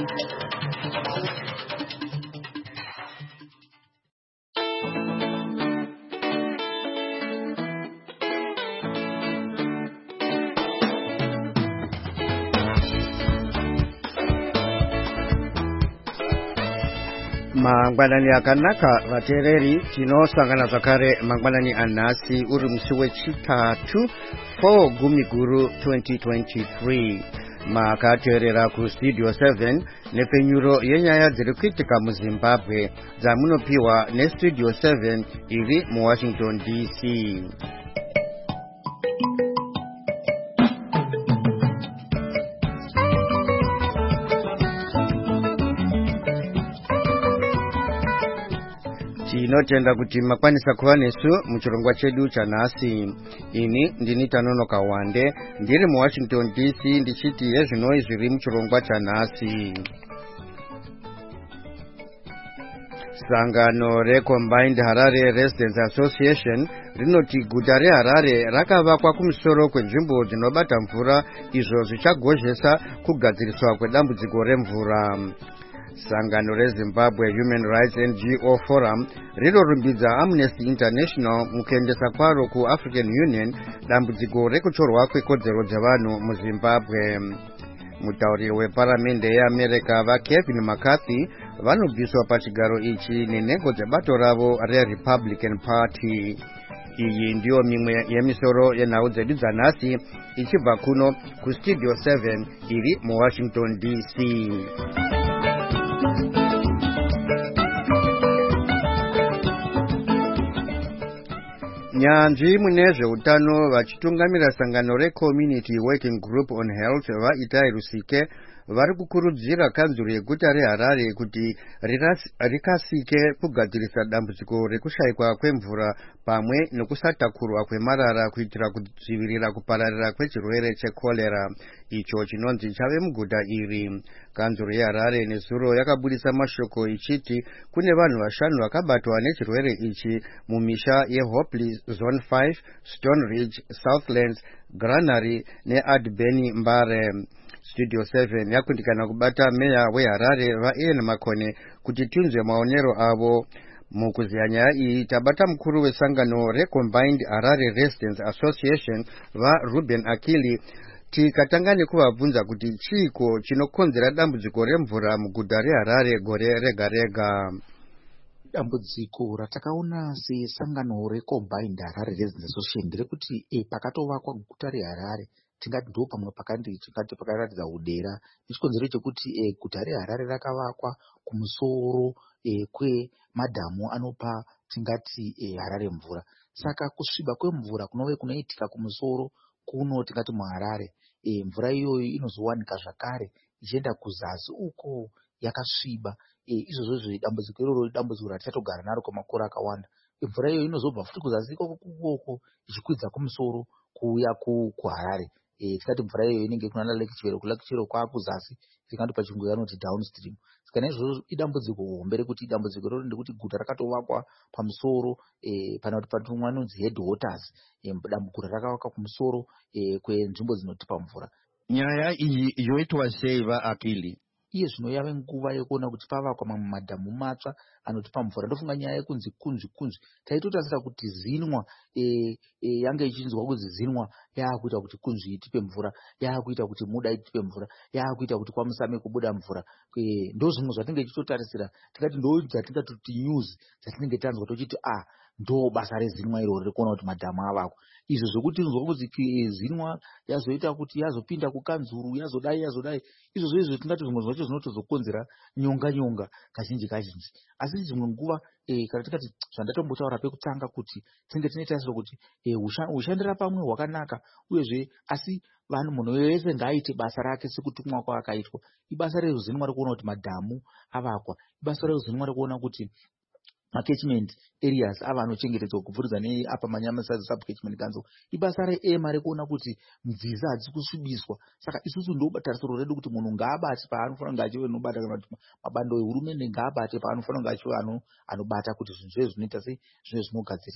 Mangwanani akanaka vateereri tinosangana zvakare mangwanani anhasi uri musi wechitatu 4 Gumiguru 2023 makateerera kustudio 7 nepfenyuro yenyaya dziri kuitika muZimbabwe dzamunopiwa nestudio 7 iri muWashington DC. Tinotenda kuti makwanisa kuva nesu muchirongwa chedu chanhasi. Ini ndini Tanonoka Wande ndiri muWashington DC ndichiti yezvinoi zviri muchirongwa chanhasi. Sangano reCombined Harare Residents Association rinoti guta reHarare rakavakwa kumusoro kwenzvimbo dzinobata mvura izvo zvichagozhesa kugadziriswa kwedambudziko remvura. Sangano reZimbabwe Human Rights NGO Forum rinorumbidza Amnesty International mukuendesa kwaro kuAfrican Union dambudziko rekutorwa kwekodzero dzevanhu muZimbabwe. Mutauriri weparamende yeAmerica vaKevin McCarthy vanobviswa pachigaro ichi nenhengo dzebato ravo reRepublican Party. Iyi ndiyo mimwe yemisoro yenhau dzedu dzanhasi ichibva kuno kustudio 7 iri muWashington DC. Nyanzvi mune zveutano vachitungamira sangano reCommunity Working Group on Health vaItai Rusike vari kukurudzira kanzuro yeguta reHarare kuti rikasike kugadzirisa dambudziko rekushayikwa kwemvura pamwe nekusatakurwa kwemarara kuitira kudzivirira kupararira kwechirwere chekorera icho chinonzi chave muguta iri. Kanzuro yeHarare nezuro yakabudisa mashoko ichiti kune vanhu 5 vakabatwa nechirwere ichi mumisha yeHopley Zone 5, Stone Ridge, Southlands, Granary neAdbeni Mbare. Studio 7 yakundikana kubata meya weHarare vaIan Makone kuti tinzwe maonero avo. Mukuziya nyaya iyi tabata mukuru wesangano reCombined Harare Residents Association vaRuben Akili tikatanga nekuvabvunza kuti chiiko chinokonzera dambudziko remvura muguta reHarare gore rega rega. Dambudziko ratakaona sesangano reCombined Harare Residents Association nderekuti pakatovakwa guta reHarare tingati ndo pamwe tingati pakaratidza udera nechikonzero chekuti guta reHarare rakavakwa kumusoro kwemadhamu anopa tingati Harare mvura. Saka kusviba kwemvura kunove kunoitika kumusoro kuno tingati muHarare, mvura iyoyo inozowanika zvakare ichienda kuzasi uko yakasviba. Izvozvo dambudziko iroro dambudziko ratichatogara naro kwemakore akawanda. Mvura iyoyo inozobva futi kuzasi ikoko ichikwidza kumusoro kuuya kuHarare. Tikati mvura iyoyo inenge kunana Lake Chivero kwakuzasi tingati pachirungu vanoti downstream. Saka naizvozvo idambudziko hombe rekuti dambudziko iroro ndekuti guta rakatovakwa pamusoro pana kuti patumwa anonzi headwaters, dambudziko rakavakwa kumusoro kwenzvimbo dzinotipa mvura. Nyaya iyi yoitwa sei vaAkili? Iye zvino yave nguva yekuona kuti pavakwa mamwe madhamu matsva anotipa mvura. Ndofunga nyaya yekunzi kunzvi taitotarisira kuti Zinwa yange ichinzwa kuzi Zinwa yakuita kuti kunzvi itipe mvura, yakuita kuti Muda itipe mvura, yakuita kuti kwaMusame kubuda mvura. Ndo zvimwe zvatinge tichitotarisira tikati ndo dzatingati news dzatinenge tanzwa tochiti ndo basa reZinwa iroro rekuona kuti madhamu avakwa. Izvo zvokuti tinzwa kuti Zinwa yazoita kuti yazopinda kukanzuru yazodai izvo tingati zvimwe zvacho zvinotozokonzera nyonga kazhinji. Asi dzimwe nguva kana tikati zvandatombotaura pekutanga kuti tinenge tinetarisiro kuti ushandira pamwe hwakanaka uyezve asi vanhu munhu wese ngaaite basa rake sekutumwa kwaakaitwa. Ibasa reZinwa rekuona kuti madhamu avakwa, ibasa reZinwa rekuona kuti catchment areas ava anochengetedzwa kupfuridza neapa Manyamasazi Sub-Catchment Council. Ibasa reEMA rekuona kuti nziza hadzisi kusvibiswa. Saka isusu ndo tarisiro redu kuti munhu ngaabate paanofanira kunge achive anobata, kana kuti mabando ehurumende ngaabate paanofanira kunge achive anobata kuti zvinhu zvinoita sei zvinhu zvinogadzirisa.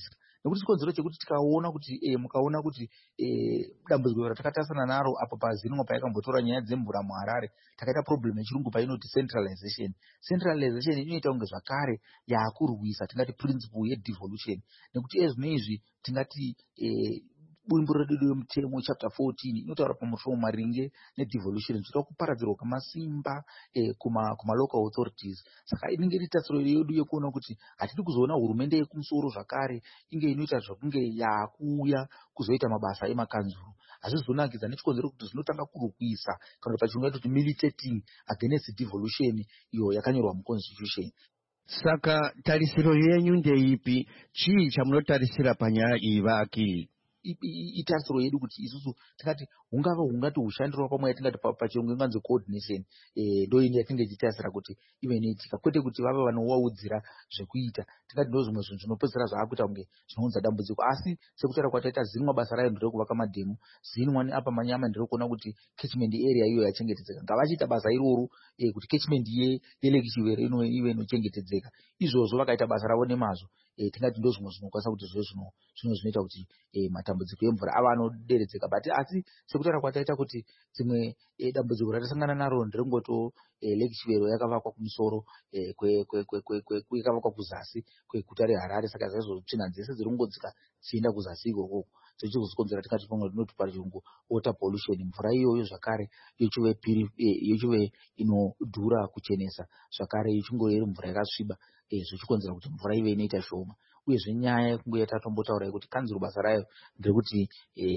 nekuti chikonzero chekuti tikaona kuti mukaona kuti dambudziko ratakatarisana naro apo paZinwa paikambotora nyaya dzemvura muHarare takaita problem yechirungu painoti centralization inoita kunge zvakare yakurwisa tingati principle yedevolution, nekuti ezvinoizvi tingati bumbiro redu remutemo chapter 14 inotaura pamusoro maringe nedevolution zvoita kuparadzirwa kwemasimba kuma local authorities. Saka inenge iri tarisiro yedu yekuona kuti hatidi kuzoona hurumende yekumusoro zvakare inge inoita zvakunge yakuuya kuzoita mabasa emakanzuru. Hazvizonakidza nechikonzero kuti zvinotanga kurwisa kana pachirungu kuti militating against devolution iyo yakanyorwa muconstitution. Saka tarisiro yenyu ndeipi? Chii chamunotarisira panyaya iyi vaakiri? Itarisiro yedu kuti isusu tikati hungati hushandirwa pamwe yatingati pachirungu inganzi coordination ndo ine yatinge tichitarisira kuti ive neitika, kwete kuti vave vanowaudzira zvekuita. Tingati ndo zvimwe zvinhu zvinopedzera zvaakuita kunge zvinounza dambudziko, asi sekutaura kwataita Zinwa basa rayo nderekuvaka madhemu, Zinwa neapa Manyama nderekuona kuti catchment area iyo yachengetedzeka. Ngavachiita basa iroro kuti catchment yeLake Chivere ive inochengetedzeka. Izvozvo vakaita basa ravo nemazvo, tingati ndo zvimwe zvinokwanisa kuti zvinoita kuti matambudziko emvura ava anoderedzeka. But asi sekutaura kwataita kuti dzimwe dambudziko ratasangana naro nderengoto Lake Chivere yakavakwa kumusoro yakavakwa kuzasi kweguta reHarare, saka zaizvo tsvina dzese dzirongodzika dzichienda kuzasi ikoko dzichizokonzera tikati pamwe rinoti pachirungu water pollution. Mvura iyoyo zvakare yochive inodhura kuchenesa, zvakare yochingove iri mvura yakasviba, zvichikonzera kuti mvura ive inoita shoma. Uyezve nyaya yekunge yatatombotaura kuti kanzuru basa rayo ndekuti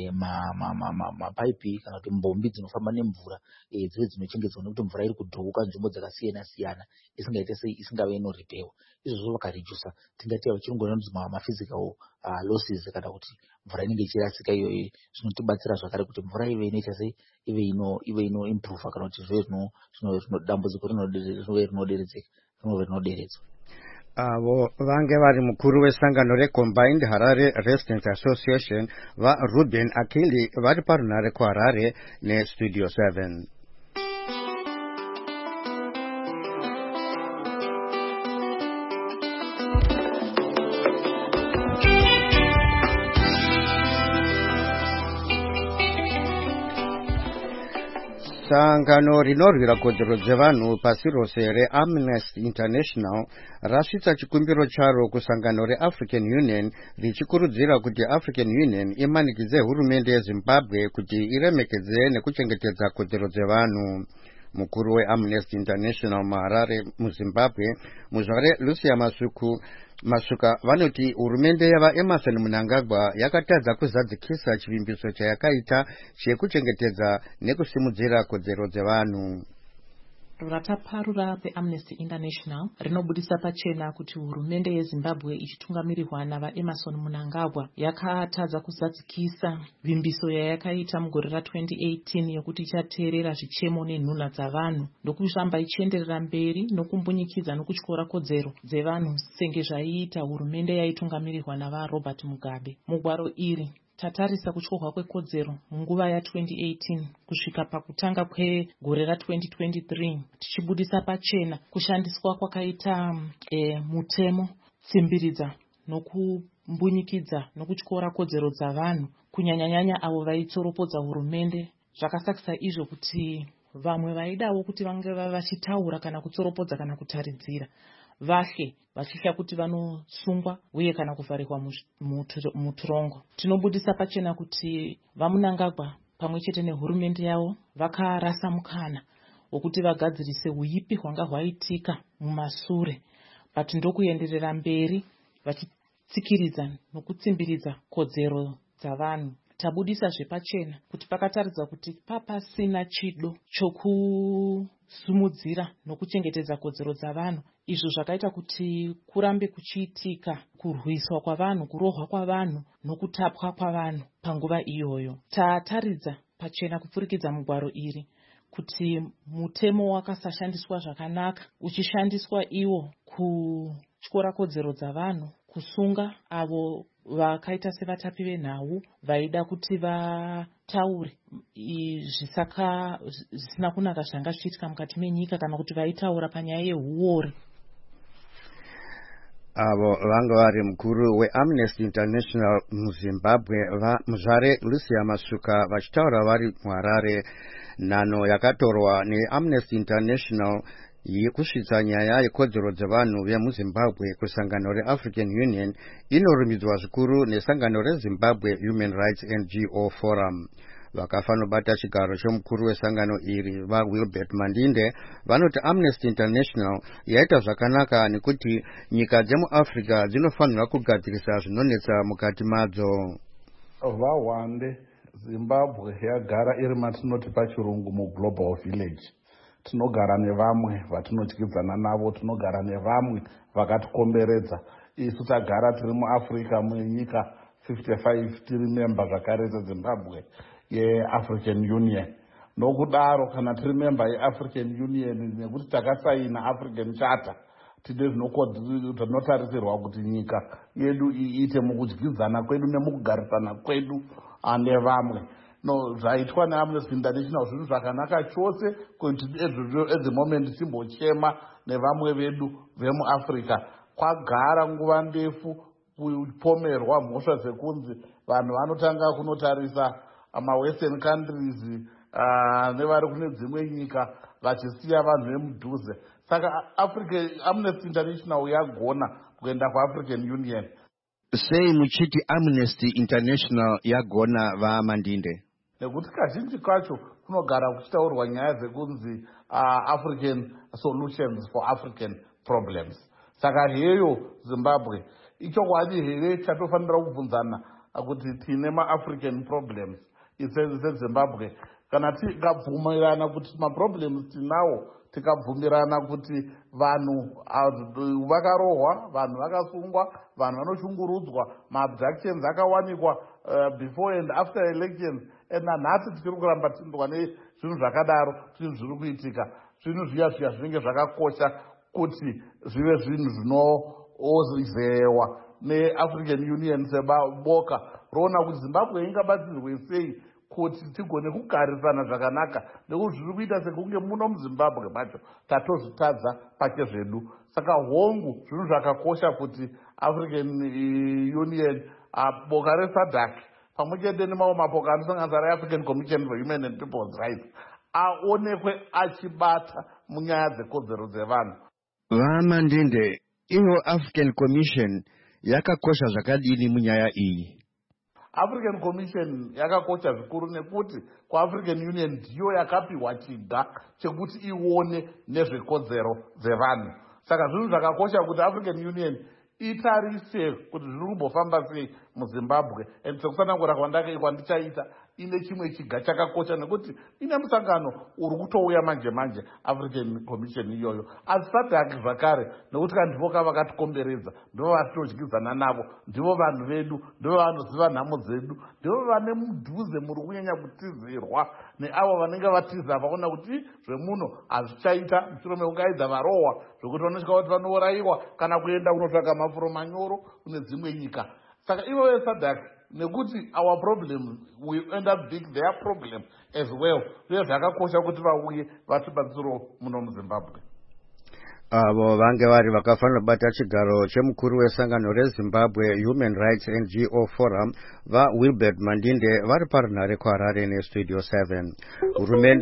mapaipi kana kuti mbombi dzinofamba nemvura dzive dzinochengetedzwa, nekuti mvura iri kudhouka nzvimbo dzakasiyana siyana isingaite sei isingave inoripewa. Izvozvo vakaredusa tingati vachirungu vanonzi maphysical losses, kana kuti mvura inenge ichirasika iyoyo. Zvinotibatsira zvakare kuti mvura ive inoita sei ive ino improve, kana kuti zvive dambudziko rinove rinoderedzwa. Avo vange vari mukuru wesangano reCombined Harare Residents Association vaRuben Akili vari parunare kuHarare neStudio 7. Sangano rinorwira kodzero dzevanhu pasi rose reAmnesty International rasvitsa chikumbiro charo kusangano reAfrican Union richikurudzira kuti African Union imanikidze hurumende yeZimbabwe kuti iremekedze nekuchengetedza kodzero dzevanhu. Mukuru weAmnesty International muHarare muZimbabwe, muzvare Lucia Masuka vanoti hurumende yavaEmerson Mnangagwa yakatadza kuzadzikisa chivimbiso chayakaita chekuchengetedza nekusimudzira kodzero dzevanhu. Rataparura peAmnesty International rinobudisa pachena kuti hurumende yeZimbabwe ichitungamirirwa navaEmerson Mnangagwa yakatadza kuzadzikisa vimbiso yayakaita mugore ra2018 yokuti ichateerera zvichemo nenhunha dzavanhu ndokufamba ichienderera mberi nokumbunyikidza nokutyora kodzero dzevanhu senge zvaiita hurumende yaitungamirirwa navaRobert Mugabe. Mugwaro iri tatarisa kutyorwa kwekodzero munguva ya2018 kusvika pakutanga kwegore ra2023 tichibudisa pachena kushandiswa kwakaita mutemo tsimbiridza nokumbunyikidza nokutyora kodzero dzavanhu kunyanyanyanya avo vaitsoropodza hurumende. Zvakasakisa izvo kuti vamwe vaidawo kuti vange vachitaura kana kutsoropodza kana kutaridzira vahle vachitya kuti vanosungwa uye kana kuvharirwa mutorongo. Tinobudisa pachena kuti vaMnangagwa pamwe chete nehurumende yavo vakarasa mukana wokuti vagadzirise huipi hwanga hwaitika mumasure, but ndokuenderera mberi vachitsikiridza nokutsimbiridza kodzero dzavanhu. Tabudisa zvepachena kuti pakataridzwa kuti papasina chido chokusumudzira nokuchengetedza kodzero dzavanhu, izvo zvakaita kuti kurambe kuchiitika kurwiswa kwavanhu, kurohwa kwavanhu nokutapwa kwavanhu panguva iyoyo. Tataridza pachena kupfurikidza mugwaro iri kuti mutemo wakasashandiswa zvakanaka, uchishandiswa iwo kutyora kodzero dzavanhu, kusunga avo vakaita sevatapi venhau vaida kuti vataure zvisina kunaka zvanga zvichiitika mukati menyika kana kuti vaitaura panyaya yehuori. avo vanga vari mukuru weAmnesty International muZimbabwe Muzvare Lucia Masuka vachitaura vari muHarare. Nhano yakatorwa neAmnesty International yekusvitsa nyaya yekodzero dzevanhu vemuZimbabwe kusangano reAfrican Union inorumbidzwa zvikuru nesangano reZimbabwe Human Rights NGO Forum. Vakafanobata chigaro chomukuru wesangano iri vaWilbert Mandinde vanoti Amnesty International yaita zvakanaka nekuti nyika dzemuAfrica dzinofanira kugadzirisa zvinonetsa mukati madzo. Vawande Zimbabwe yagara iri matinoti pachirungu muglobal village. Tinogara nevamwe vatinodyidzana navo, tinogara nevamwe vakatikomberedza. Isu tagara tiri muAfrica munyika 55 tiri memba zvakare dzeZimbabwe yeAfrican Union. Nokudaro kana tiri memba yeAfrican Union nekuti takasaina African Charter, tine zvinotarisirwa kuti nyika yedu iite mukudyidzana kwedu nemukugarisana kwedu nevamwe. Zvaitwa neAmnesty International zvinhu zvakanaka chose kuti at the moment timbochema nevamwe vedu vemuAfrica. Kwagara nguva ndefu kupomerwa mhosva dzekunzi vanhu vanotanga kunotarisa western countries nevari kune dzimwe nyika vachisiya vanhu vemudhuze. Saka Amnesty International yagona kuenda kuAfrican Union. Sei muchiti Amnesty International yagona vaMandinde? Nekuti kazhinji kacho kunogara kuchitaurwa nyaya dzekunzi African solutions for African problems. Saka heyo Zimbabwe ichokwadi here chatofanira kubvunzana kuti tine maAfrican problems seZimbabwe. Kana tikabvumirana kuti maproblems tinawo, tikabvumirana kuti vanhu vakarohwa, vanhu vakasungwa, vanhu vanoshungurudzwa, maabductions akawanikwa before and after elections, nanhasi tichiri kuramba tindwa nezvinhu zvakadaro zviri kuitika. Zvinhu zviya zvinenge zvakakosha kuti zvive zvinhu zvinozewa neAfrican Union seboka roona kuti Zimbabwe ingabatsirwe sei kuti tigone kugarisana zvakanaka, nekuti zviri kuita sekunge muno muZimbabwe macho tatozvitadza pake zvedu. Saka hongu zvinhu zvakakosha kuti African Union, boka reSADC pamwe chete nemamwe mapoka anosanganisa reAfrican Commission for Human and People's Rights aonekwe achibata munyaya dzekodzero dzevanhu. VaMandinde, iyo African Commission yakakosha zvakadini munyaya iyi? African Commission yakakosha zvikuru nekuti kuAfrican Union ndiyo yakapiwa chiga chekuti ione nezvekodzero dzevanhu. Saka zvinhu zvakakosha kuti African Union itarise kuti zviri kumbofamba sei muZimbabwe. And sekusanangura kwandichaita ine chimwe chiga chakakosha nekuti ine musangano uri kutouya manje African Commission iyoyo. Asi SADC zvakare nekuti kandivo kavakatikomberedza, ndivo vatinodyizana navo, ndivo vanhu vedu, ndivo vanoziva nhamo dzedu, ndivo vane mudhuze muri kunyanya kutizirwa neavo vanenge vatiza vaona kuti zvemuno hazvichaita mushure mekungaidza varohwa zvokuti vanosvika kuti vanourayiwa kana kuenda kunotsvaka mafuro manyoro kune dzimwe nyika. Saka ivo veSADC nekuti our problem we end up being their problem as well. Zviye zvakakosha kuti vauye vatibatsiro muno muZimbabwe. Avo vange vari vakafanira kubata chigaro chemukuru wesangano reZimbabwe Human Rights NGO Forum vaWilbert Mandinde vari parunhare kuHarare neStudio 7. Hurumende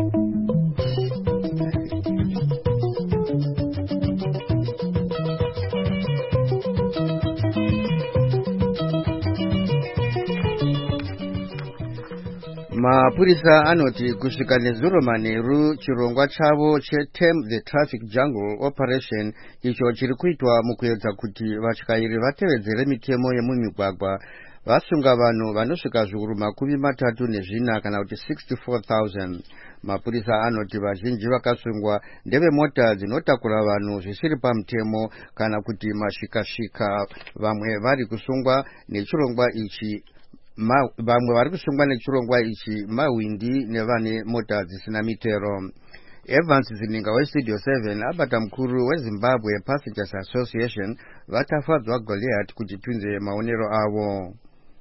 Mapurisa anoti kusvika nezuro manheru chirongwa chavo cheTame the Traffic Jungle Operation icho chiri kuitwa mukuedza kuti vatyairi vatevedzere mitemo yemumigwagwa vasunga vanhu vanosvika zviuru 34 kana kuti 64,000. Mapurisa anoti vazhinji vakasungwa ndeve mota dzinotakura vanhu zvisiri pamutemo kana kuti mashikashika. Vamwe vari kusungwa nechirongwa ichi vamwe vari kusungwa nechirongwa ichi mawindi nevane mota dzisina mitero. Evans Zininga weStudio 7 abata mukuru weZimbabwe Passengers Association vatafadzwa Goliath kuti tunze maonero avo.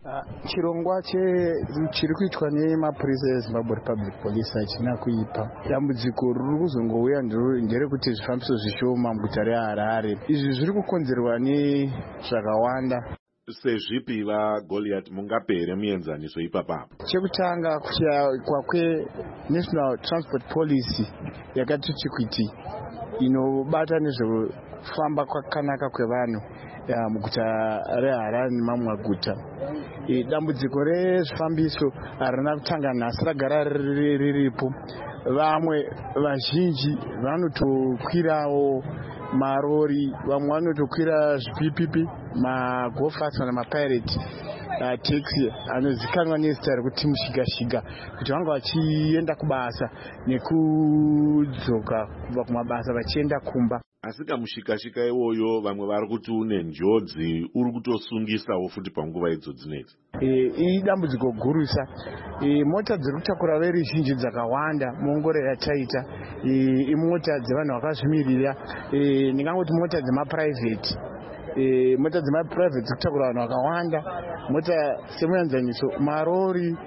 Chirongwa chiri kuitwa nemapurisa eZimbabwe Republic Police hachina kuipa. Dambudziko riri kuzongouya nderekuti zvifambiso zvishoma muguta reHarare. Izvi zviri kukonzerwa nezvakawanda. Sezvipi vaGoliath mungapere muenzaniso ipapapo? Chekutanga kushayikwa kweNational Transport Policy yakati kuti inobata nezvekufamba kwakanaka kwevanhu muguta reHarare nemamwe maguta. Dambudziko rezvifambiso harina kutanga nhasi, ragara riripo. Vamwe vazhinji vanotokwirawo marori, vamwe vanotokwira zvipipipi, magofasi kana mapirate taxi anozikanwa nezita rekuti mushikashika, kuti vanga vachienda kubasa nekudzoka kubva kumabasa vachienda kumba. Asi kamushikashika iwoyo vamwe vari kuti une njodzi uri kutosungisawo futi panguva idzo dzinedzi. Idambudziko gurusa. Mota dziri kutakura veruzhinji dzakawanda muongoro yataita. Imota dzevanhu vakazvimirira. Ndingangoti mota dzemapurayivheti. Mota dzemapurayivheti dziri kutakura vanhu vakawanda. Mota semuenzaniso marori,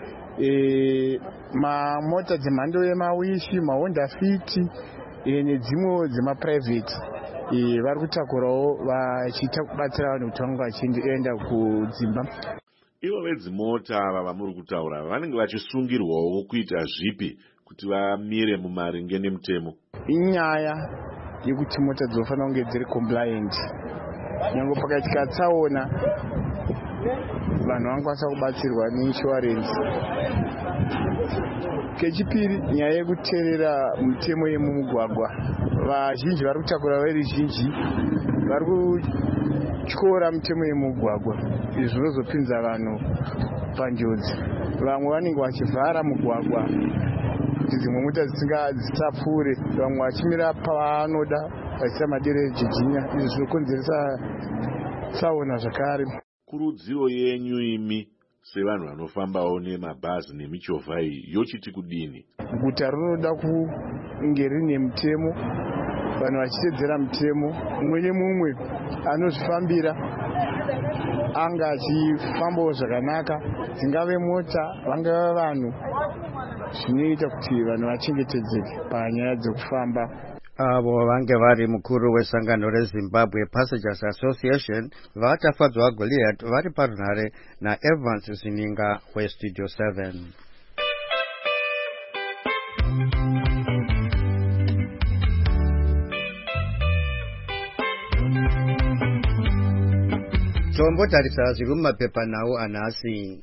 mamota dzemhando yemawishi, maHonda Fit nedzimwewo dzemapurayivheti. Vari kutakurawo vachiita kubatsira vanhu kuti vange vachienda kudzimba. Ivo vedzimota ava vamuri kutaura vanenge vachisungirwawo kuita zvipi kuti vamire mumaringe nemutemo? Inyaya yekuti mota dzinofanira kunge dziri compliant. Nyange pakaitika tsaona vanhu vangakwanisa kubatsirwa neinsurance. Kechipiri, nyaya yekuteerera mitemo yemumugwagwa. Vazhinji vari kutakura veruzhinji vari kutyora mitemo yemugwagwa. Izvi zvinozopinza vanhu panjodzi. Vamwe vanenge vachivhara mugwagwa kuti dzimwe mota dzisapfuure, vamwe vachimira pavanoda vachiisa maderejijinya. Izvi zvinokonzeresa tsaona zvakare. Kurudziro yenyu imi sevanhu vanofambawo nemabhazi nemichovha iyi yochiti kudini? Guta rinoda kunge rine mutemo, vanhu vachiteedzera mutemo. Mumwe nemumwe anozvifambira anga achifambawo zvakanaka, dzingave mota vangava vanhu, zvinoita kuti vanhu vachengetedzeke panyaya dzekufamba. Avo vange vari mukuru wesangano reZimbabwe Passengers Association vatafadzwa vaGoliath vari parunhare naEvans Zininga weStudio 7. Tombotarisa zviri mumapepanhau anhasi.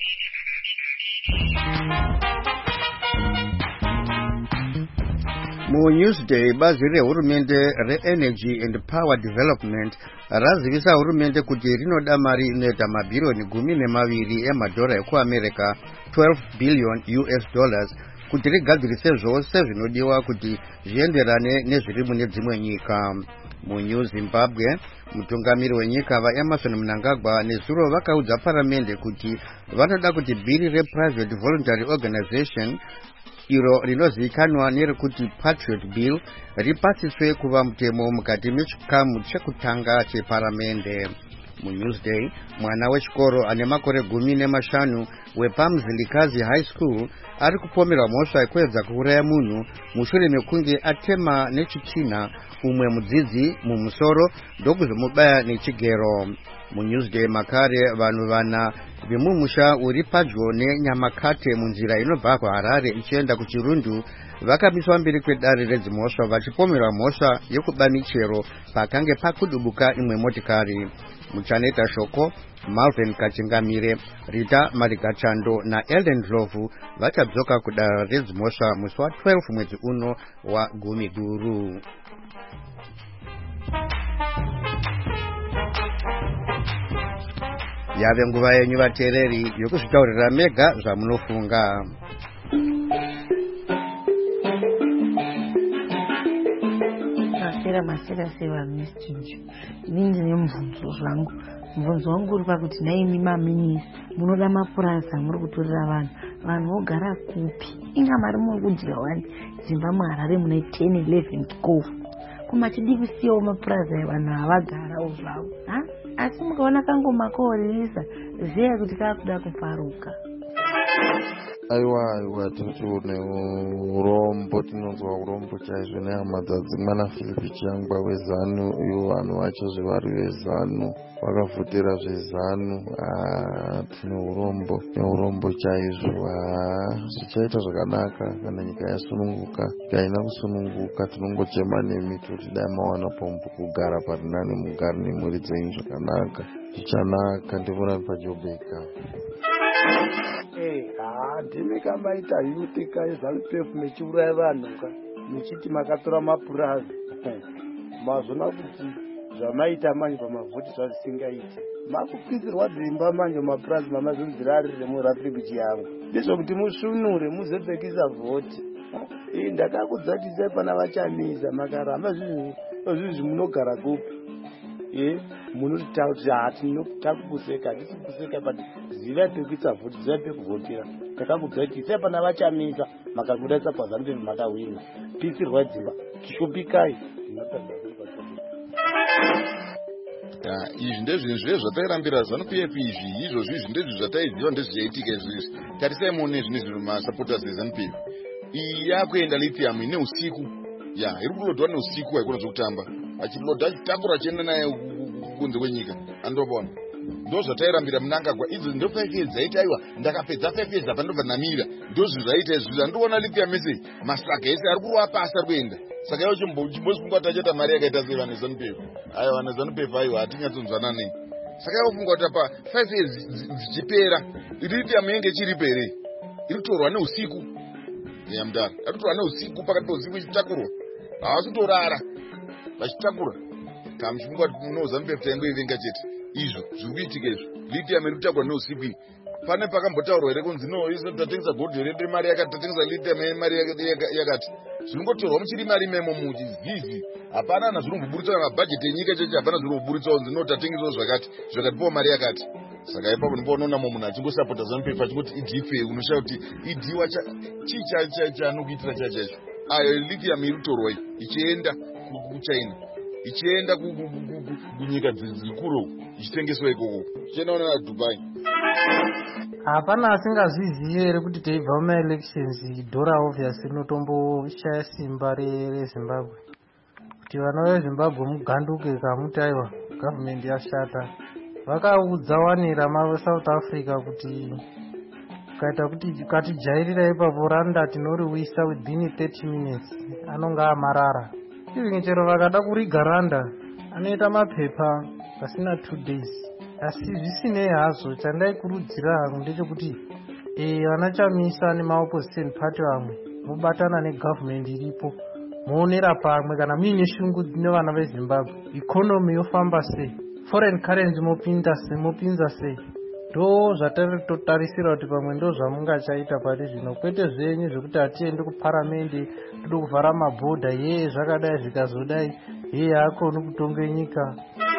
MuNewsday, bazi rehurumende reEnergy and Power Development razivisa hurumende kuti rinoda mari inoita mabhiriyoni 12 emadhora ekuAmerica, $12 billion kuti rigadzirise zvose zvinodiwa kuti zvienderane nezviri mune dzimwe nyika. MuNew Zimbabwe, mutungamiri wenyika vaEmmerson Mnangagwa nezuro vakaudza paramende kuti vanoda kuti bhiri rePrivate Voluntary Organization iro rinozivikanwa nerekuti Patriot Bill ripasiswe kuva mutemo mukati mechikamu chekutanga cheparamende. MuNewsday, mwana wechikoro ane makore 15 wepaMzilikazi High School ari kupomerwa mhosva yekuedza kuuraya munhu mushure mekunge atema nechitina umwe mudzidzi mumusoro ndokuzomubaya nechigero. MuNewsday makare, vanhu vana vemumusha uri padyo neNyamakate munzira inobva kuHarare ichienda kuChirundu vakamiswa mberi kwedare redzimhosva vachipomerwa mhosva yokuba michero pakange pakudubuka imwe motikari. Muchaneta shoko, Malvin Kachingamire, Rita Marigachando naElden Ndlovu vachabzoka kudare redzimhosva musi wa12 mwedzi uno wa12. Yave nguva yenyu vateereri yokuzvitaurira mega zvamunofunga. Masera seva message. Inini ndine mubvunzo zvangu. Mubvunzo wangu uri pakuti naimi maminisi munoda mapurasa muri kutorera vanhu vogara kupi? Inga mari muri kudya wani dzimba muHarare mune 10-11 12. Kuma chidi kusiyawo mapurasa evanhu avagarawo zvavo. Asi mukaona kangomakohoreresa ziya kuti kakuda kuparuka. Aiwa tine urombo, tinonzwa urombo chaizvo nehama dzadzimwana Philip Changwa weZANU. Ivo vanhu vacho zvevari veZANU vakavhotera zveZANU. Tine urombo chaizvo. Zvichaita zvakanaka kana nyika yasununguka. Nyika haina kusununguka, tinongochema nemi kuti dai mawana pombo kugara parinani, mugare nemhuri dzenyu zvakanaka. Zvichanaka. Ndivona paJobeka. Ndimi kamaita yutika yeZANU-PF mechiuraya vanhu muchiti makatora mapurazi. Mazona kuti zvamaita manje pamavhoti zvazisingaiti. Makukwizirwa dzimba manje mapurazi mamazvinzira ari remurafiki yangu. Ndizvokuti musunure muzopfekisa vhoti. Ndakakudzatisa pana vachamisa makaramba zvinhu munogara kupi? Munotitaura kuti takukuseka, ndisikuseka but ziva pekuisa vhoti, ziva pekuvhotera. Ndakakudzatisa pana vachamisa makakudaisa paZANU-PF makawina. Pisirwa dzimba, tishupikai. Izvi ndezvinhu zvatairambira ZANU-PF izvi izvozvi ndezvo zvataiziva ndezvichaitika izvizvi. Tarisai muone zvinhu masupporters eZANU-PF. Iyi yakuenda lithium ine usiku. Iri kulodwa neusiku haikona zvokutamba. Achilodha achitakura achienda naye kunze kwenyika. Andobona. Ndo zvatairambira Mnangagwa. Idzi ndo 5 years dzaita aiwa ndakapedza 5 years apa ndobva ndamira. Ndo zvaita izvi. Andoona lithium ese masaga ese ari kurwa pasi ari kuenda. Saka iwo chimbofunga kuti achata mari yakaita sei vane ZANU-PF. Aiwa vane ZANU-PF aiwa hatinyatsonzwana nei. Saka iwo funga kuti apa 5 years dzichipera lithium yenge chiripere. Iritorwa neusiku. Mudara. Iritorwa neusiku pakati peusiku ichitakurwa. Havasitorara vachitakura. Kamuchifunga kuti no ZANU-PF taingoivenga chete. Izvo zviri kuitika izvo. Lithium iri kutakura neusiku iyi. Pane pakambotaurwa here kunzi no izvo tatengesa gold rede mari yakati, tatengesa lithium mari yakati. Zvinongotorwa muchiri mari memo muchizizi. Hapana ana zviri kuburitsa mabhajeti enyika cheche, hapana zviri kuburitsa kunzi no tatengesawo zvakati, zvakatipawo mari yakati. Saka ipapo ndimboona munhu achingosapota ZANU-PF achingoti idife, unoshaura kuti idiwa chii chaanokuitira chacho. Ayo lithium iri kutorwa ichienda kuChina, ichienda kunyika dzikuru, ichitengeswa ikoko, ichienda naDubai. Hapana asingazvizivi here kuti teibva mumaelections dhora obviously rinotomboshaya simba reZimbabwe. Kuti vana veZimbabwe muganduke kamuti aiwa government yashata. Vakaudzawanira maSouth Africa kuti kaita kuti katijairira ipapo randa tinoriwisa within 30 minutes anonga amarara. Izvi chero vakada kuriga randa anoita mapepa pasina 2 days. Asi zvisinei hazvo, chandaikurudzira hangu ndechekuti vanachamisa nemaopposition party vamwe mobatana negovernment iripo, moonera pamwe kana muine shungu nevana veZimbabwe, economy yofamba sei, foreign currency mopinza sei. Ndo zvatatotarisira kuti pamwe ndo zvamungachaita pari zvino, kwete zvenyu zvekuti hatiendi kuparamende tode kuvhara mabhodha zvakadai zvikazodai haakoni kutonge nyika.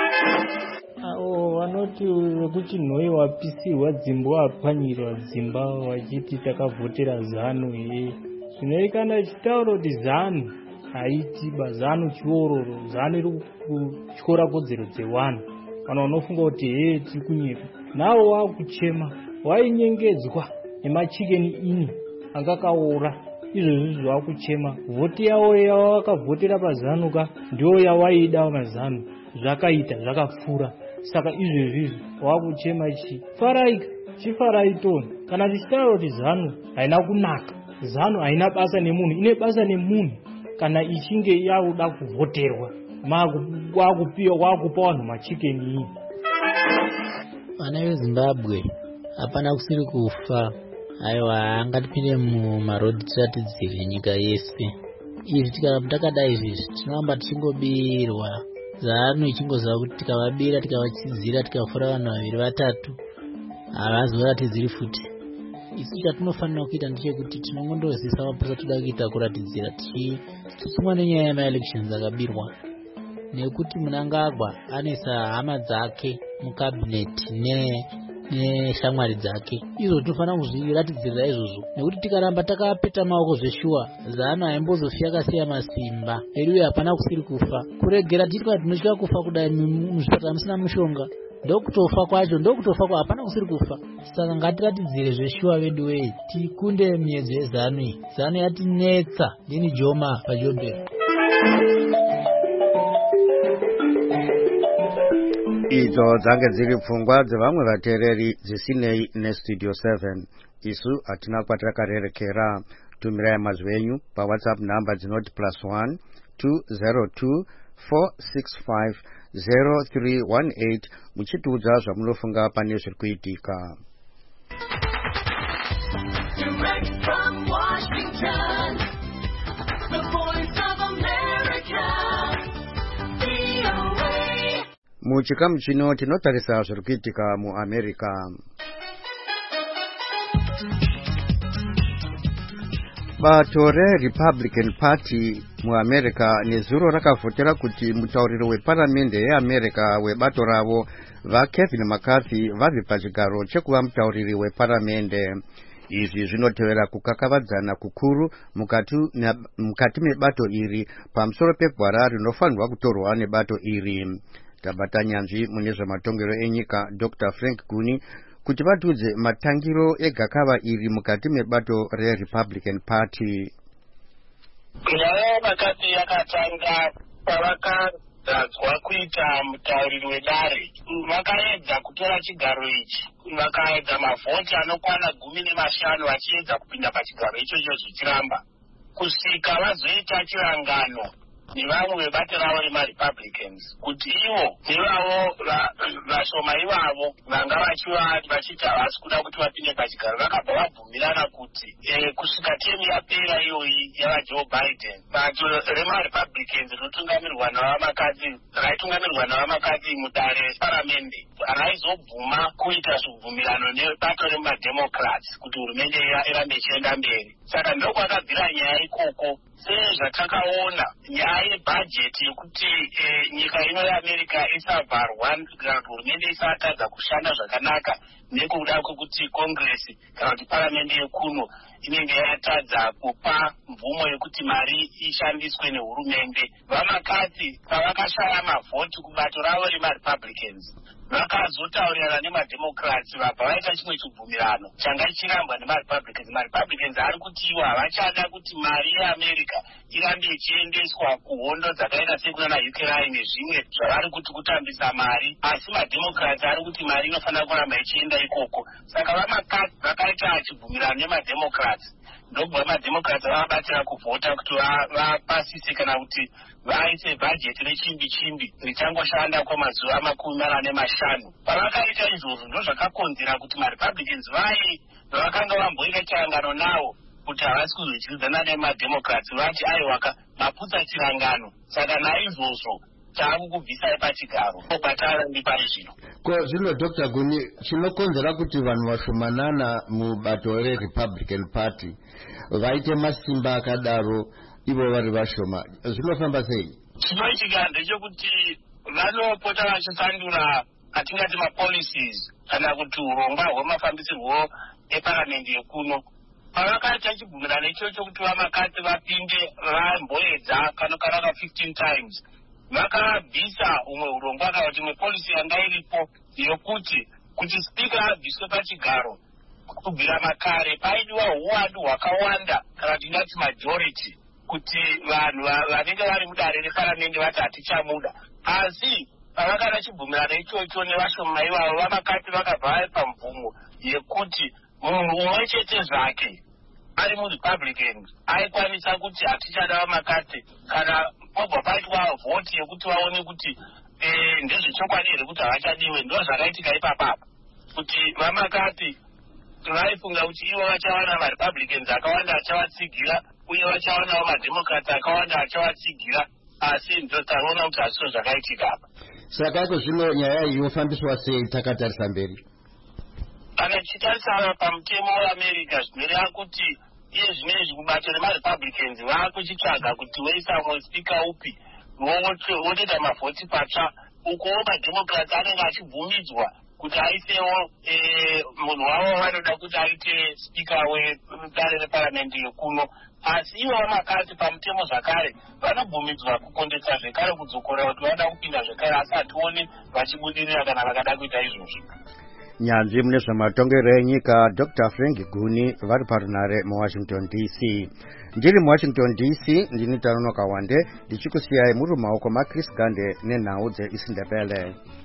Vanoti vekuti nhoi wapisirwa dzimba wapwanyirwa dzimba wachiti takavhotera ZANU. Zvinoikana chitauro kuti ZANU haitiba, ZANU chiororo, ZANU iri kutyora kodzero dzevanhu. Kana unofunga kuti tiri kunyika nawo wakuchema, wainyengedzwa nemachikeni ini angakaora. Izvozvi zvakuchema vhoti yavo yavakavhotera paZANU ndio yawaida maZANU, zvakaita zvakapfura. Saka izvezvi wakuchema chifaraitoni kana tichitaura kuti ZANU haina kunaka, ZANU haina basa nemunhu, ine basa nemunhu. Kana ichinge yakuda kuvhoterwa wakupa vanhu machikeni iyi. Vana veZimbabwe hapana kusiri kufa. Aiwa angatipinde mumarodi tiratidzire nyika yese. Izvi tikaramba takadai izvi tinoramba tichingobirwa. ZANU ichingozava kuti tikavabira tikavachizira tikafura vanhu vaviri vatatu havazoratidziri futi. Isu chatinofanira kuita ndechekuti tinongondozisa mapurisa toda kuita kuratidzira tichitsumwa nenyaya yemaelections akabirwa, nekuti Mnangagwa anesa hama dzake mukabineti neshamwari dzake. Izvo tinofanira kuzviratidzira izvozvo, nekuti tikaramba takapeta maoko zveshuwa ZANU haimbozofika yakasiya masimba edu hapana kusiri kufa. Kuregera titwa tinotya kufa kudai muzvipatara musina mushonga, ndokutofa kwacho, ndokutofa kwa hapana kusiri kufa. Saka ngatiratidzire zveshuwa vedu wei, tikunde miedzo yezanu iyi. Zanu yatinetsa. Ndini Joma paJombero. Idzo dzange dziri pfungwa dzevamwe vateereri dzisinei nestudio 7. Isu hatina kwatakarerekera. Tumirai mazwi enyu paWhatsApp namba dzinoti +1 202 465 0318 muchitiudza zvamunofunga pane zviri kuitika. Direct from Washington, the voice of America, VOA. Muchikamu chino tinotarisa zviri kuitika muAmerica. Bato reRepublican Party muAmerica nezuro rakavhotera kuti mutauriri weparamende yeAmerica webato ravo vaKevin McCarthy vabve pachigaro chekuva mutauriri weparamende. Izvi zvinotevera kukakavadzana kukuru mukati mebato iri pamusoro pegwara rinofanirwa kutorwa nebato iri. Tabata nyanzvi mune zvematongero enyika Dr. Frank Guni kuti vatiudze matangiro egakava iri mukati mebato reRepublican Party. Nyaya McCarthy yakatanga pavakadzwa kuita mutauriri wedare. Vakaedza kutora chigaro ichi, vakaedza mavhoti anokwana 15 vachiedza kupinda pachigaro ichocho zvichiramba, kusvika vazoita chirangano nevamwe vebato ravo remaRepublicans kuti ivo nevavo vashoma ivavo vanga vachiti havasi kuda kuti vapinde pachigaro. Vakabva vabvumirana kuti kusvika temu yapera iyoyi yavaJoe Biden, bato remaRepublicans rinotungamirwa raitungamirwa navaMcCarthy mudare reparamende raizobvuma kuita zvibvumirano nebato remademocrats kuti hurumende irambe ichienda mberi. Saka ndokwakabvira nyaya ikoko. Sezvatakaona nyaya yebhajeti yekuti nyika ino yeAmerica isavharwa kana kuti hurumende isatadza kushanda zvakanaka nekuda kwekuti kongresi kana kuti paramende yekuno inenge yatadza kupa mvumo yekuti mari ishandiswe nehurumende. VaMcCarthy pavakashaya mavhoti kubato ravo remaRepublicans vakazotaurirana nemademocrats vabva vaita chimwe chibvumirano changa chirambwa nemaRepublicans. MaRepublicans ari kuti ivo havachada kuti mari yeAmerica irambe ichiendeswa kuhondo dzakaita sekunana Ukraine nezvimwe zvavari kuti kutambisa mari, asi mademocrats ari kuti mari inofanira kuramba ichienda ikoko. Saka vaMcCarthy vakaita chibvumirano nemademocrats, ndobva mademocrats vavabatira kuvhota kuti vapasise kana kuti vaise bhajeti rechimbi richangoshanda kwamazuva 45. Pavakaita izvozvo ndozvakakonzera kuti maRepublicans vakanga vamboita chirangano navo kuti havasi kuzochidzana nemademocrats, vati aiwaka maputsa chirangano, saka naizvozvo taakukubvisai pachigaro obatara ndipari zvino. Ko zvino Dr. Guni, chinokonzera kuti vanhu vashomanana mubato reRepublican Party vaite masimba akadaro ivo vari vashoma, zvinofamba sei? Chinoitika ndechekuti vanopota vachisandura atingati mapolicies kana kuti urongwa hwemafambisirwo eparamende yekuno. Pavakaita chibvumirano ichocho kuti vaMcCarthy vapinde vamboedza kanokanaka 15 times, vakabvisa umwe urongwa kana kuti imwe policy yanga iripo yokuti spika abviswe pachigaro kubvira makare paidiwa uwandu hwakawanda kana kuti ndati majority kuti vanhu vanenge vari mudare reparamende vati hatichamuda. Asi pavakana chibvumirano ichocho nevashoma ivavo vaMcCarthy vakabva pamvumo yekuti munhu umwe chete zvake ari muRepublican aikwanisa kuti hatichada vaMcCarthy kana pobva paitwa vhoti yekuti vaone kuti ndezvechokwadi here kuti havachadiwe. Ndo zvakaitika ipapapa kuti vaMcCarthy vaifunga kuti ivo vachawana maRepublicans akawanda achavatsigira uye vachaonawo mademocrats akawanda achavatsigira, asi ndotaona kuti hazvo zvakaitika apa. Saka iko zvino nyaya iyi yofambiswa sei takatarisa mberi? Kana tichitarisana pamutemo weAmerica zvinoreva kuti iye zvinezvi kubato remaRepublicans vaakuchitsvaga kuti voisa spika upi votoita mavhoti patsva, ukowo mademocrats anenge achibvumidzwa kuti aisewo munhu wavo vanoda kuti aite spika wedare reparamende yekuno, asi ivo vamakati pamutemo zvakare vanobvumidzwa kukondetsa zvekare kudzokora kuti vanoda kupinda zvekare, asi hationi vachibudirira kana vakada kuita izvozvo. Nyanzvi mune zvematongerero enyika Dr. Frank Guni vari parunare muWashington DC. Ndiri muWashington DC ndini Tanonoka Wande ndichikusiyai muri mumaoko maChris Gande nenhau dzeIsindebele.